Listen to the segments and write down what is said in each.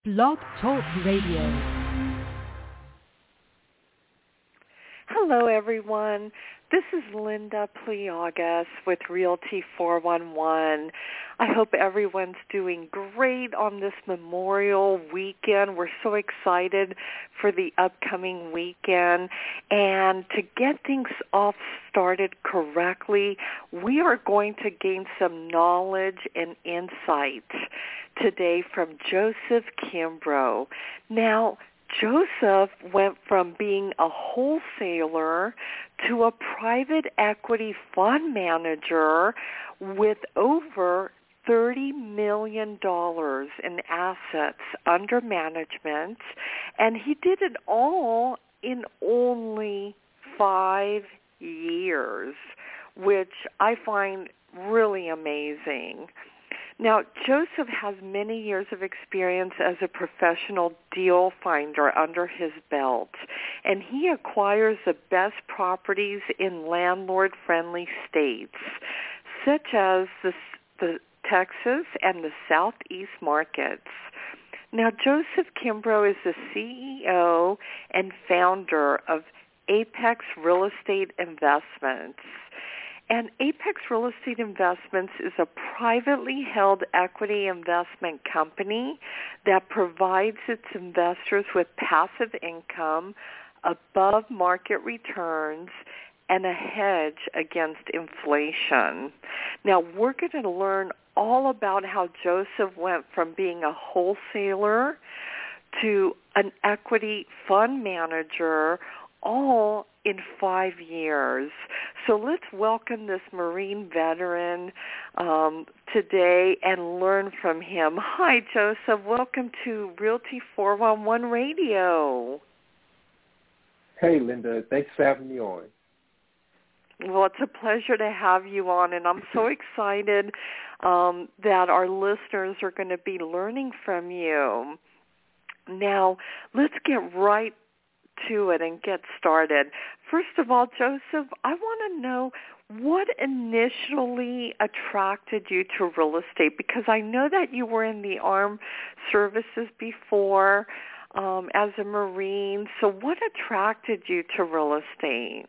Blog Talk Radio. Hello, everyone. This is Linda Pliagas with Realty 411. I hope everyone's doing great on this Memorial weekend. We're so excited for the upcoming weekend. And to get things off started correctly, we are going to gain some knowledge and insight today from Joseph Kimbrough. Now, Joseph went from being a wholesaler to a private equity fund manager with over $30 million in assets under management, and he did it all in only 5 years, which I find really amazing. Now, Joseph has many years of experience as a professional deal finder under his belt, and he acquires the best properties in landlord-friendly states, such as the Texas and the Southeast markets. Now, Joseph Kimbrough is the CEO and founder of Apex Real Estate Investments. And Apex Real Estate Investments is a privately held equity investment company that provides its investors with passive income, above market returns, and a hedge against inflation. Now, we're going to learn all about how Joseph went from being a wholesaler to an equity fund manager, all in 5 years. So let's welcome this Marine veteran today and learn from him. Hi, Joseph. Welcome to Realty 411 Radio. Hey, Linda. Thanks for having me on. Well, it's a pleasure to have you on, and I'm so excited that our listeners are going to be learning from you. Now, let's get right to it and get started. First of all, Joseph, I want to know what initially attracted you to real estate, because I know that you were in the armed services before as a Marine. So what attracted you to real estate?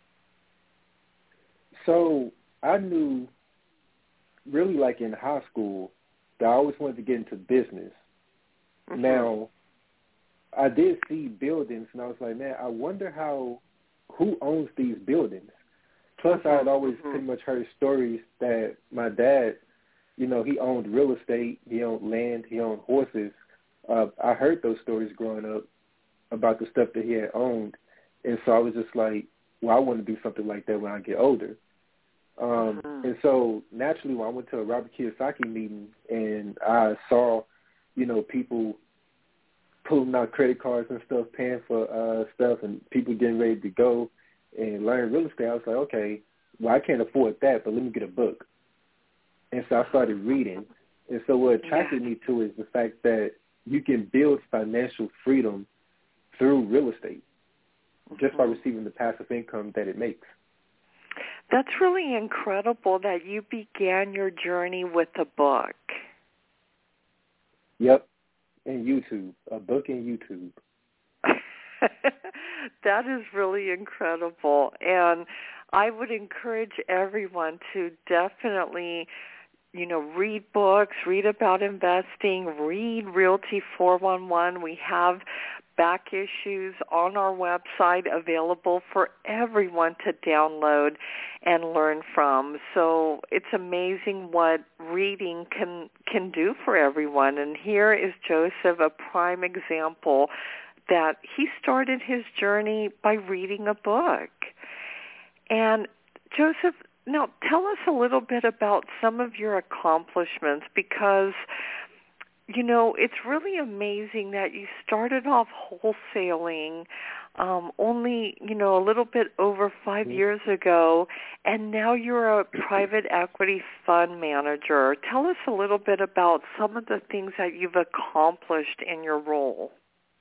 So I knew really like in high school that I always wanted to get into business. Mm-hmm. Now, I did see buildings, and I was like, man, I wonder who owns these buildings. Plus, I had always pretty much heard stories that my dad, he owned real estate, he owned land, he owned horses. I heard those stories growing up about the stuff that he had owned, and so I was just like, well, I want to do something like that when I get older. And so naturally, when I went to a Robert Kiyosaki meeting and I saw, people pulling out credit cards and stuff, paying for stuff, and people getting ready to go and learn real estate, I was like, okay, well, I can't afford that, but let me get a book. And so I started reading. And so what attracted me to it is the fact that you can build financial freedom through real estate just by receiving the passive income that it makes. That's really incredible that you began your journey with a book. Yep. And YouTube, a book and YouTube. That is really incredible. And I would encourage everyone to definitely, read books, read about investing, read Realty 411. We have back issues on our website available for everyone to download and learn from. So it's amazing what reading can do for everyone. And here is Joseph, a prime example that he started his journey by reading a book. And Joseph, now tell us a little bit about some of your accomplishments, because it's really amazing that you started off wholesaling only, a little bit over 5 years ago, and now you're a private equity fund manager. Tell us a little bit about some of the things that you've accomplished in your role.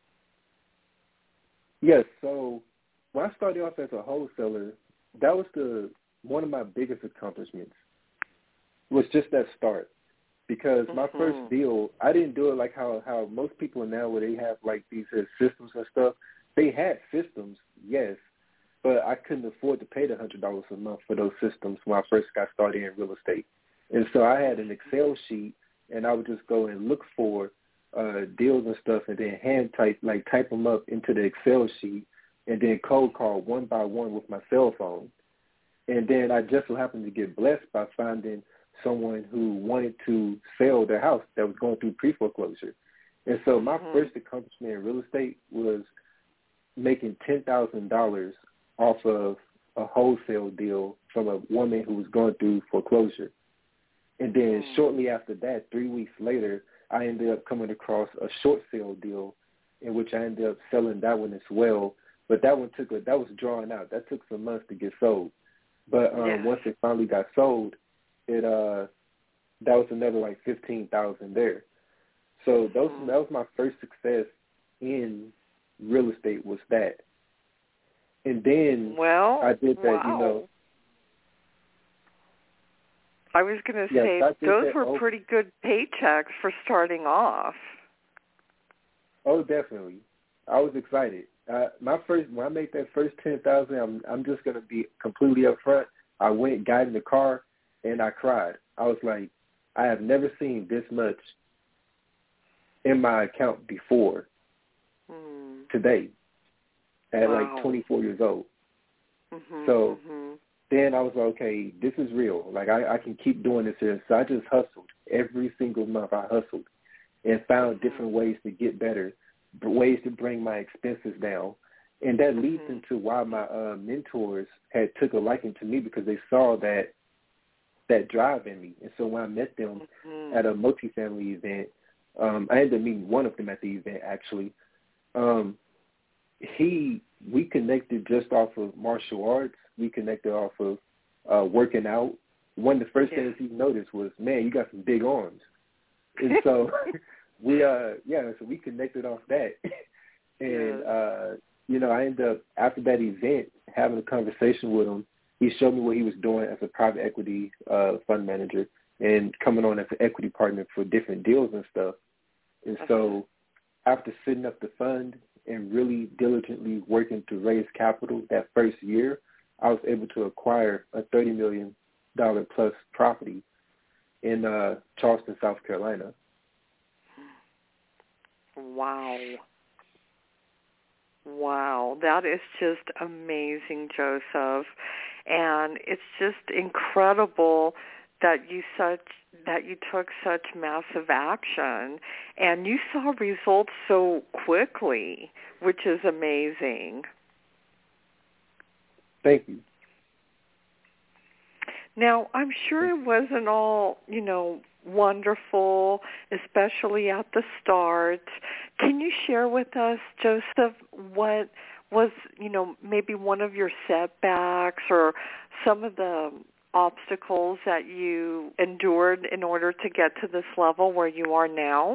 Yes, so when I started off as a wholesaler, that was one of my biggest accomplishments, was just that start. because my first deal, I didn't do it like how most people now where they have like these systems and stuff. They had systems, yes, but I couldn't afford to pay the $100 a month for those systems when I first got started in real estate. And so I had an Excel sheet, and I would just go and look for deals and stuff, and then type them up into the Excel sheet, and then cold call one by one with my cell phone. And then I just so happened to get blessed by finding someone who wanted to sell their house that was going through pre-foreclosure. And so my first accomplishment in real estate was making $10,000 off of a wholesale deal from a woman who was going through foreclosure. And then shortly after that, 3 weeks later, I ended up coming across a short sale deal in which I ended up selling that one as well. But that one that was drawn out. That took some months to get sold. But once it finally got sold, that was another like $15,000 there. So that was my first success in real estate was that. And then I did that, you know. I was going to say those were pretty good paychecks for starting off. Oh, definitely. I was excited. When I made that first $10,000, I'm just going to be completely upfront. I went, got in the car, and I cried. I was like, I have never seen this much in my account before today at like 24 years old. So then I was like, okay, this is real. Like, I can keep doing this here. So I just hustled. Every single month I hustled and found different ways to get better, ways to bring my expenses down. And that leads into why my mentors had took a liking to me, because they saw that drive in me. And so when I met them at a multifamily event, I ended up meeting one of them at the event, actually. We connected just off of martial arts. We connected off of working out. One of the first things he noticed was, man, you got some big arms. And so so we connected off that. And, you know, I ended up, after that event, having a conversation with him. He showed me what he was doing as a private equity fund manager and coming on as an equity partner for different deals and stuff. And so after setting up the fund and really diligently working to raise capital that first year, I was able to acquire a $30 million plus property in Charleston, South Carolina. Wow, that is just amazing, Joseph. And it's just incredible that you took such massive action and you saw results so quickly, which is amazing. Thank you. Now, I'm sure it wasn't all, you know, wonderful, especially at the start. Can you share with us, Joseph, what was, you know, maybe one of your setbacks or some of the obstacles that you endured in order to get to this level where you are now?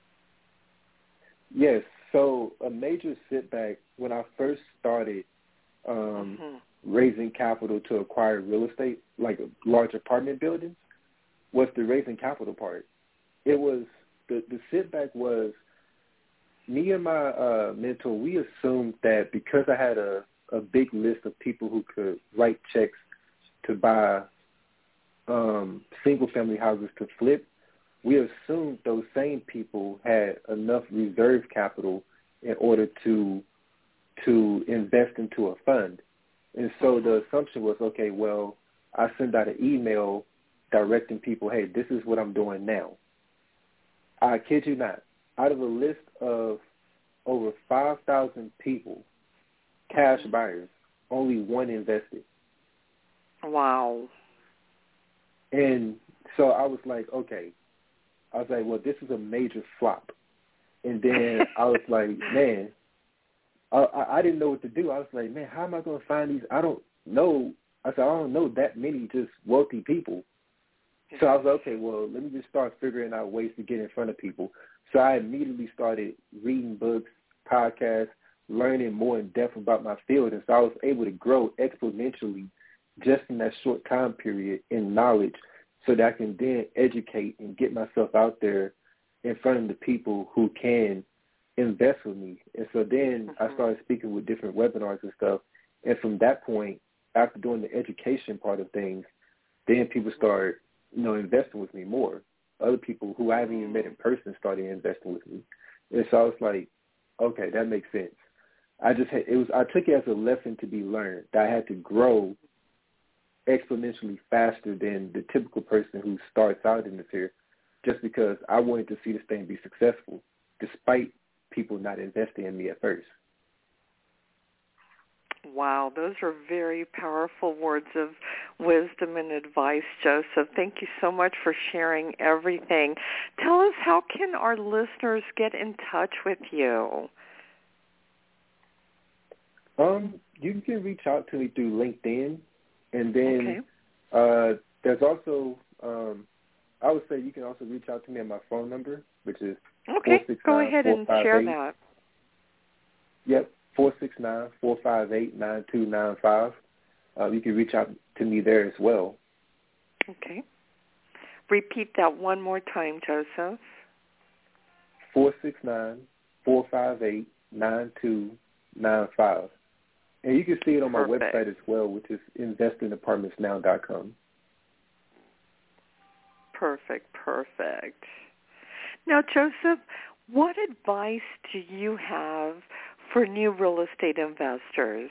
Yes. So a major setback when I first started raising capital to acquire real estate, like large apartment buildings, was the raising capital part. It was the setback was me and my mentor, we assumed that because I had a big list of people who could write checks to buy single-family houses to flip, we assumed those same people had enough reserve capital in order to invest into a fund. And so the assumption was, okay, well, I send out an email directing people, hey, this is what I'm doing now. I kid you not. Out of a list of over 5,000 people, cash buyers, only one invested. Wow. And so I was like, okay. I was like, well, this is a major flop. And then I was like, man, I didn't know what to do. I was like, man, how am I going to find these? I don't know. I said, I don't know that many just wealthy people. So I was like, okay, well, let me just start figuring out ways to get in front of people. So I immediately started reading books, podcasts, learning more in depth about my field. And so I was able to grow exponentially just in that short time period in knowledge so that I can then educate and get myself out there in front of the people who can invest with me. And so then I started speaking with different webinars and stuff. And from that point, after doing the education part of things, then people start, investing with me more. Other people who I haven't even met in person started investing with me. And so I was like, okay, that makes sense. I took it as a lesson to be learned, that I had to grow exponentially faster than the typical person who starts out in this here, just because I wanted to see this thing be successful, despite people not investing in me at first. Wow, those are very powerful words of wisdom and advice, Joseph. Thank you so much for sharing everything. Tell us, how can our listeners get in touch with you? You can reach out to me through LinkedIn, and then there's also, I would say you can also reach out to me on my phone number, which is 469-458. Go ahead and share that. Yep, 469-458-9295. You can reach out to me there as well. Okay. Repeat that one more time, Joseph. 469-458-9295. And you can see it on my website as well, which is investingapartmentsnow.com. Perfect. Now, Joseph, what advice do you have for new real estate investors?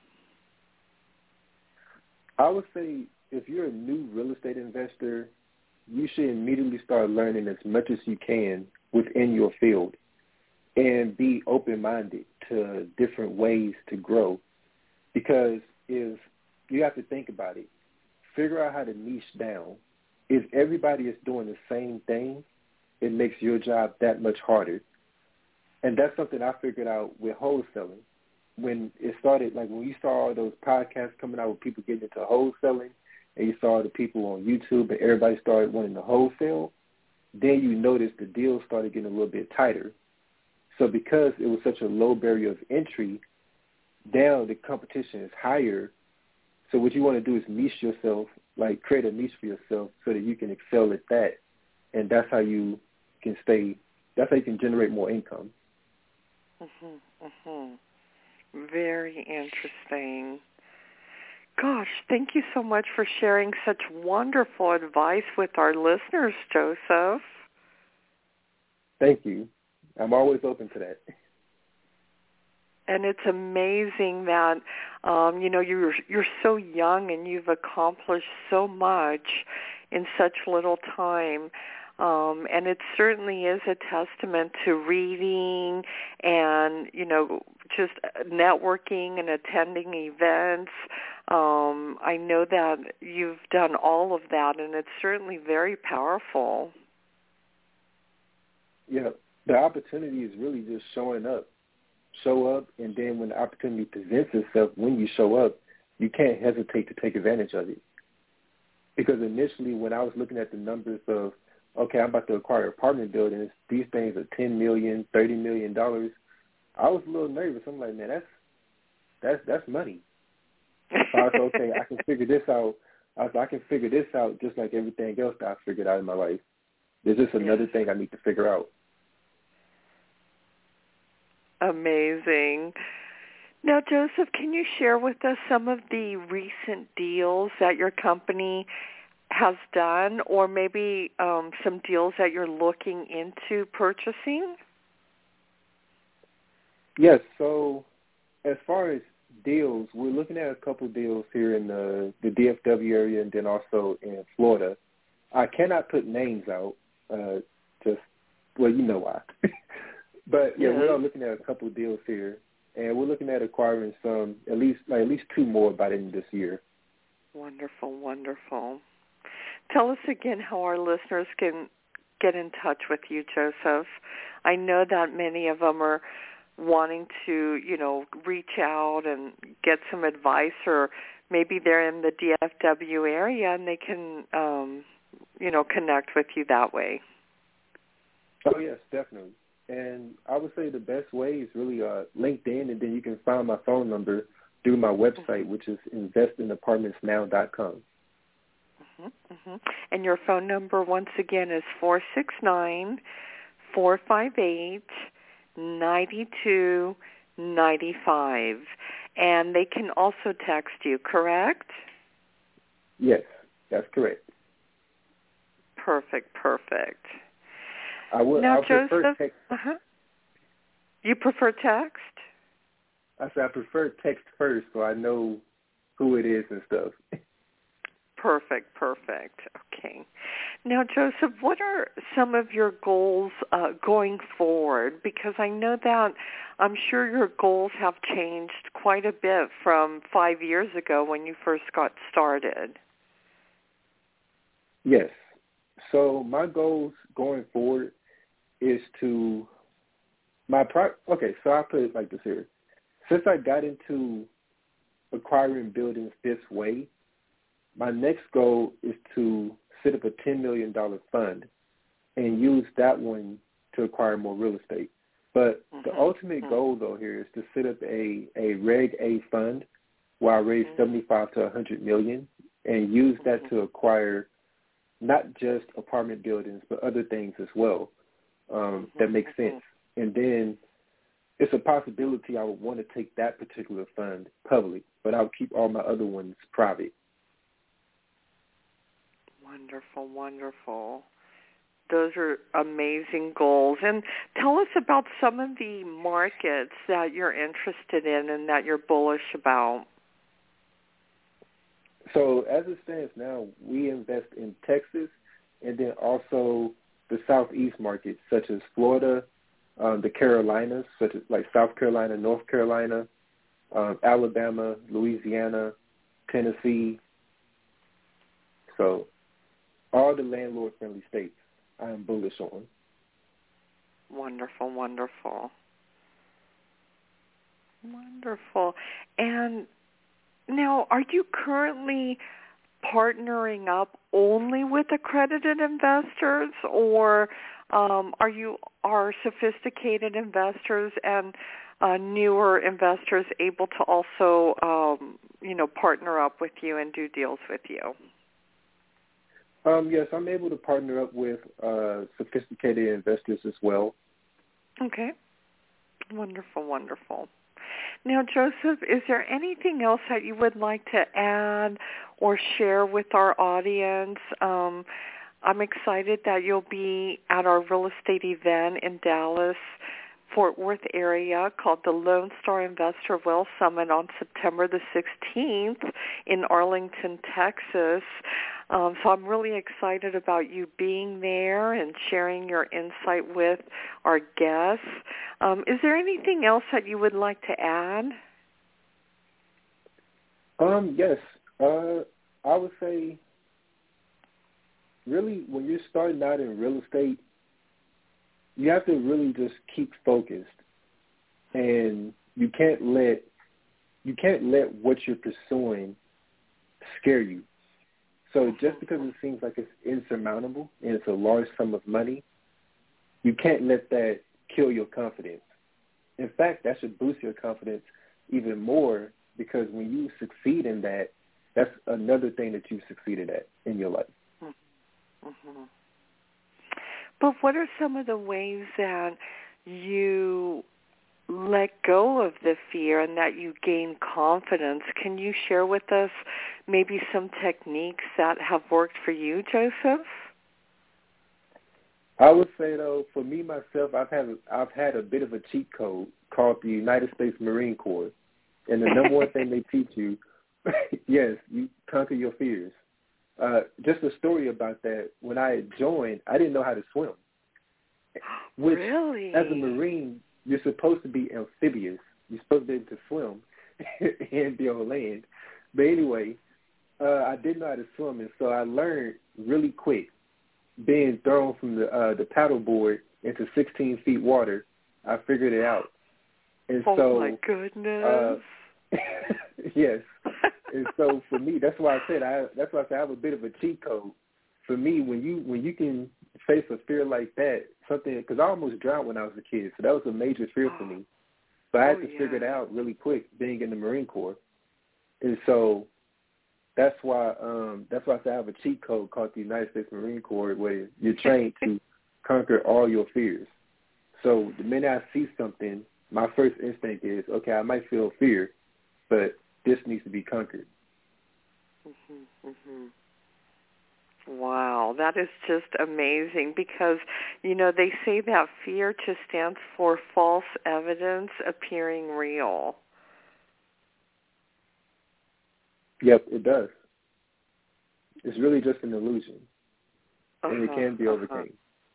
I would say if you're a new real estate investor, you should immediately start learning as much as you can within your field and be open-minded to different ways to grow. Because if you have to think about it, figure out how to niche down. If everybody is doing the same thing, it makes your job that much harder. And that's something I figured out with wholesaling. When it started, like when you saw all those podcasts coming out with people getting into wholesaling, and you saw the people on YouTube and everybody started wanting to wholesale, then you noticed the deals started getting a little bit tighter. So because it was such a low barrier of entry, now the competition is higher. So what you want to do is niche yourself, like create a niche for yourself so that you can excel at that. And that's how you can generate more income. Very interesting. Gosh, thank you so much for sharing such wonderful advice with our listeners, Joseph. Thank you. I'm always open to that. And it's amazing that, you're so young and you've accomplished so much in such little time. And it certainly is a testament to reading and, just networking and attending events. I know that you've done all of that, and it's certainly very powerful. Yeah, the opportunity is really just showing up. Show up, and then when the opportunity presents itself, when you show up, you can't hesitate to take advantage of it. Because initially when I was looking at the numbers of, okay, I'm about to acquire apartment buildings, these things are $10 million, $30 million, I was a little nervous. I'm like, man, that's money. So I was okay, I can figure this out. I can figure this out just like everything else that I figured out in my life. There's just another thing I need to figure out. Amazing. Now, Joseph, can you share with us some of the recent deals that your company has done, or maybe some deals that you're looking into purchasing? Yes, so as far as deals, we're looking at a couple of deals here in the DFW area and then also in Florida. I cannot put names out, you know why. But, yeah, we are looking at a couple of deals here, and we're looking at acquiring some, at least two more by the end of this year. Wonderful. Tell us again how our listeners can get in touch with you, Joseph. I know that many of them are wanting to, reach out and get some advice, or maybe they're in the DFW area and they can, connect with you that way. Oh, yes, definitely. And I would say the best way is really LinkedIn, and then you can find my phone number through my website, which is investingapartmentsnow.com. And your phone number, once again, is 469-458-9295. And they can also text you, correct? Yes, that's correct. Perfect. I'll Joseph, prefer text. You prefer text? I said I prefer text first so I know who it is and stuff. Perfect. Okay. Now, Joseph, what are some of your goals going forward? Because I know that I'm sure your goals have changed quite a bit from 5 years ago when you first got started. Yes. So my goals going forward is to okay, so I'll put it like this here. Since I got into acquiring buildings this way, my next goal is to set up a $10 million fund and use that one to acquire more real estate. But the ultimate goal, though, here is to set up a Reg A fund where I raise $75 to $100 million and use that to acquire not just apartment buildings but other things as well that make sense. And then it's a possibility I would want to take that particular fund public, but I'll keep all my other ones private. Wonderful. Those are amazing goals. And tell us about some of the markets that you're interested in and that you're bullish about. So as it stands now, we invest in Texas and then also the Southeast markets such as Florida, the Carolinas, such as like South Carolina, North Carolina, Alabama, Louisiana, Tennessee. So all the landlord-friendly states I am bullish on. Wonderful. And now, are you currently partnering up only with accredited investors, or are sophisticated investors and newer investors able to also, partner up with you and do deals with you? Yes, I'm able to partner up with sophisticated investors as well. Okay. Wonderful. Now, Joseph, is there anything else that you would like to add or share with our audience? I'm excited that you'll be at our real estate event in Dallas, Fort Worth area called the Lone Star Investor Wealth Summit on September the 16th in Arlington, Texas. So I'm really excited about you being there and sharing your insight with our guests. Is there anything else that you would like to add? Yes. I would say really when you're starting out in real estate, you have to really just keep focused, and you can't let what you're pursuing scare you. So just because it seems like it's insurmountable and it's a large sum of money, you can't let that kill your confidence. In fact, that should boost your confidence even more, because when you succeed in that, that's another thing that you've succeeded at in your life. Mm-hmm. But what are some of the ways that you let go of the fear and that you gain confidence? Can you share with us maybe some techniques that have worked for you, Joseph? I would say, though, for me, myself, I've had a bit of a cheat code called the United States Marine Corps. And the number one thing they teach you, yes, you conquer your fears. Just a story about that. When I had joined, I didn't know how to swim. Which, really? As a Marine, you're supposed to be amphibious. You're supposed to be able to swim and be on land. But anyway, I didn't know how to swim, and so I learned really quick. Being thrown from the paddleboard into 16 feet water, I figured it out. And oh my goodness! Yes. And so for me, that's why I said I have a bit of a cheat code. For me, when you can face a fear like that, something, because I almost drowned when I was a kid, so that was a major fear for me. But I had to figure it out really quick, being in the Marine Corps. And so That's why I say I have a cheat code called the United States Marine Corps, where you're trained to conquer all your fears. So the minute I see something, my first instinct is, okay, I might feel fear, but this needs to be conquered. Mm-hmm, mm-hmm. Wow, that is just amazing because, they say that fear just stands for false evidence appearing real. Yep, it does. It's really just an illusion, and it can be overcome.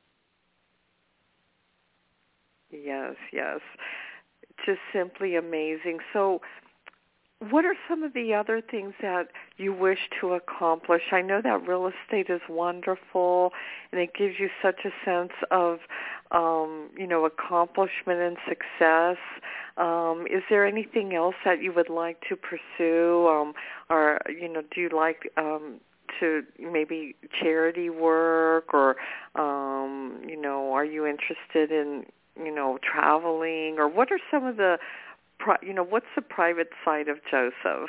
Yes, yes. Just simply amazing. So what are some of the other things that you wish to accomplish? I know that real estate is wonderful, and it gives you such a sense of, accomplishment and success. Is there anything else that you would like to pursue? Or, do you like to maybe charity work, or, are you interested in, traveling? Or what are some of the what's the private side of Joseph?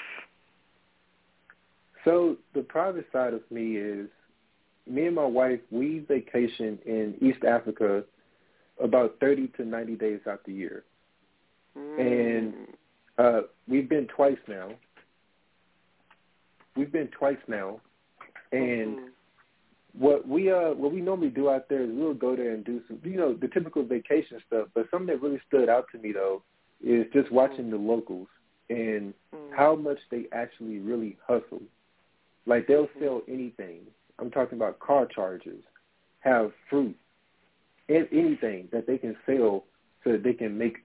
So the private side of me is, me and my wife, we vacation in East Africa about 30 to 90 days out the year. And we've been twice now. And what we normally do out there is we'll go there and do some, the typical vacation stuff. But something that really stood out to me, though, is just watching the locals and how much they actually really hustle. Like, they'll sell anything. I'm talking about car chargers, have fruit, anything that they can sell so that they can make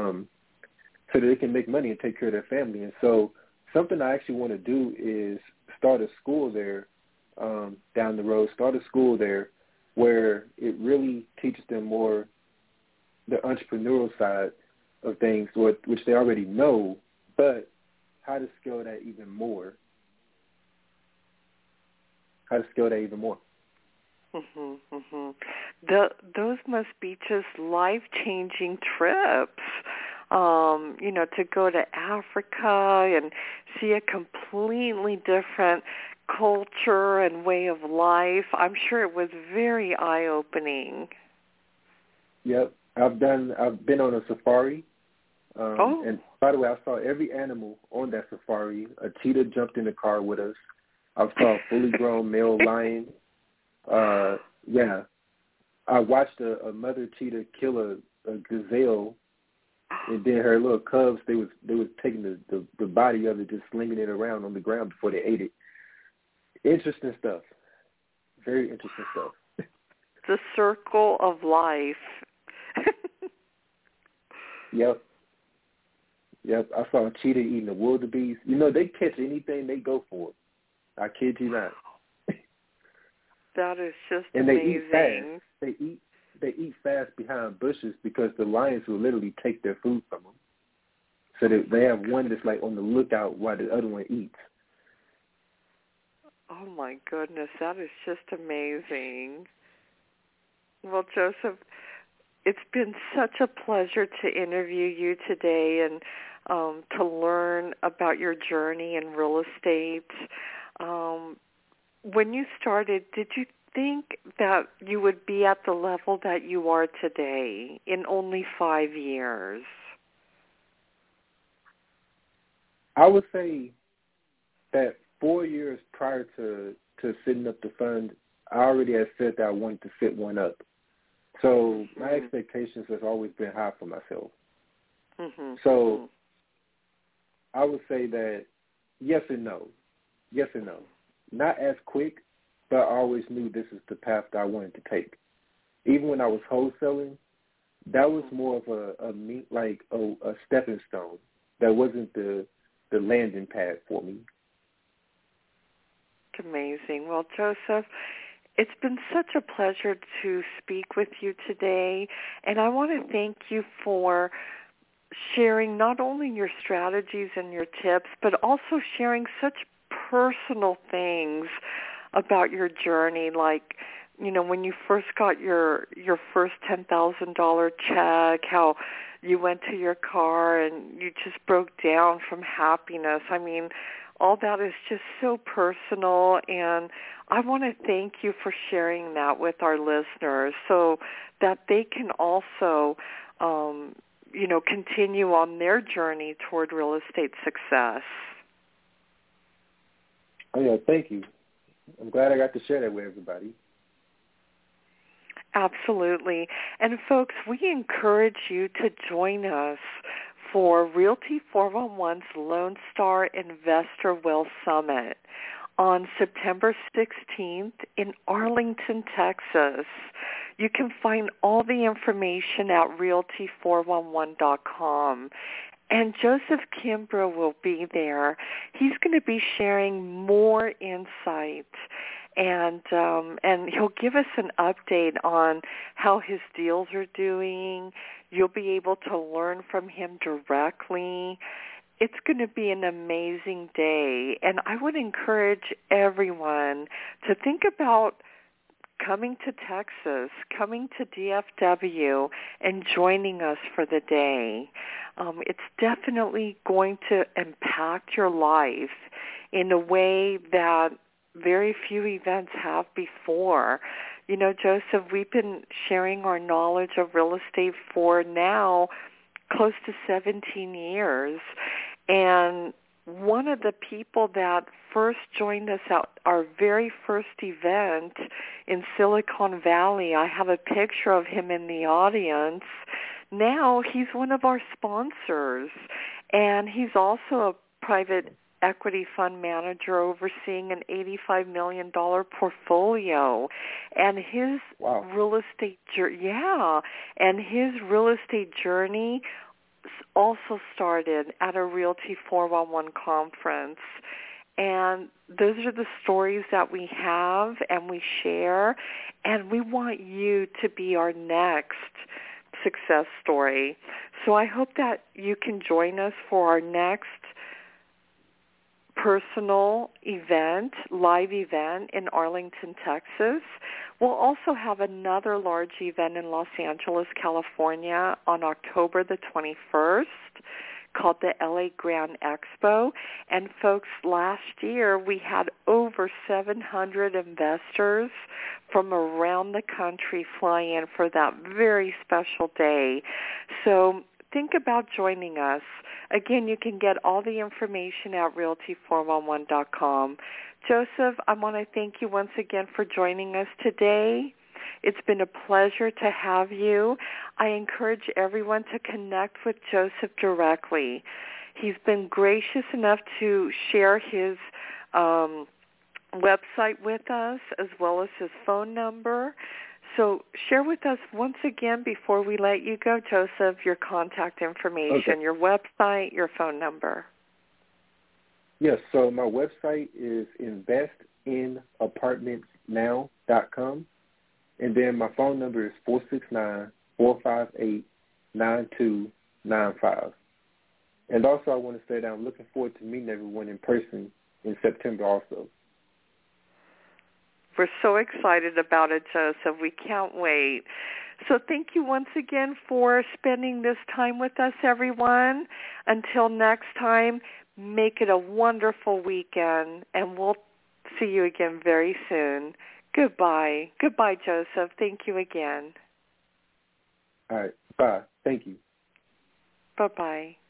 money and take care of their family. And so something I actually want to do is start a school there down the road, where it really teaches them more the entrepreneurial side of things, which they already know, but how to scale that even more. Those must be just life-changing trips, to go to Africa and see a completely different culture and way of life. I'm sure it was very eye-opening. Yep. I've been on a safari. And by the way, I saw every animal on that safari. A cheetah jumped in the car with us. I saw a fully grown male lion. I watched a mother cheetah kill a gazelle, and then her little cubs, they was taking the body of it, just slinging it around on the ground before they ate it. Interesting stuff. Very interesting stuff. The circle of life. Yep. I saw a cheetah eating a wildebeest. They catch anything, they go for it. I kid you not. That is just and amazing. They eat fast behind bushes because the lions will literally take their food from them. So they have one that's like on the lookout while the other one eats. Oh my goodness, that is just amazing. Well, Joseph, it's been such a pleasure to interview you today and to learn about your journey in real estate. When you started, did you think that you would be at the level that you are today in only 5 years? I would say that 4 years prior to setting up the fund, I already had said that I wanted to set one up. So my expectations has always been high for myself. So I would say that yes and no. Not as quick, but I always knew this is the path that I wanted to take. Even when I was wholesaling, that was more of a stepping stone. That wasn't the landing pad for me. It's amazing. Well, Joseph, it's been such a pleasure to speak with you today, and I want to thank you for sharing not only your strategies and your tips, but also sharing such personal things about your journey, like, when you first got your first $10,000 check, how you went to your car and you just broke down from happiness. I mean, all that is just so personal, and I want to thank you for sharing that with our listeners so that they can also, continue on their journey toward real estate success. Oh, yeah, thank you. I'm glad I got to share that with everybody. Absolutely. And folks, we encourage you to join us for Realty 411's Lone Star Investor Wealth Summit on September 16th in Arlington, Texas. You can find all the information at realty411.com. And Joseph Kimbrough will be there. He's going to be sharing more insight, and he'll give us an update on how his deals are doing. You'll be able to learn from him directly. It's going to be an amazing day, and I would encourage everyone to think about coming to Texas, coming to DFW, and joining us for the day. It's definitely going to impact your life in a way that very few events have before. You know, Joseph, we've been sharing our knowledge of real estate for now close to 17 years, and one of the people that first joined us at our very first event in Silicon Valley, I have a picture of him in the audience. Now he's one of our sponsors, and he's also a private equity fund manager overseeing an $85 million portfolio. And his real estate journey also started at a Realty 411 conference. And those are the stories that we have and we share, and we want you to be our next success story. So I hope that you can join us for our next personal event, live event in Arlington, Texas. We'll also have another large event in Los Angeles, California on October the 21st called the LA Grand Expo. And folks, last year we had over 700 investors from around the country fly in for that very special day. So think about joining us. Again, you can get all the information at realty411.com. Joseph, I want to thank you once again for joining us today. It's been a pleasure to have you. I encourage everyone to connect with Joseph directly. He's been gracious enough to share his website with us as well as his phone number. So share with us once again before we let you go, Joseph, your contact information, your website, your phone number. Yes, so my website is investinapartmentsnow.com, and then my phone number is 469-458-9295. And also I want to say that I'm looking forward to meeting everyone in person in September also. We're so excited about it, Joseph. We can't wait. So thank you once again for spending this time with us, everyone. Until next time, make it a wonderful weekend, and we'll see you again very soon. Goodbye. Goodbye, Joseph. Thank you again. All right. Bye. Thank you. Bye-bye.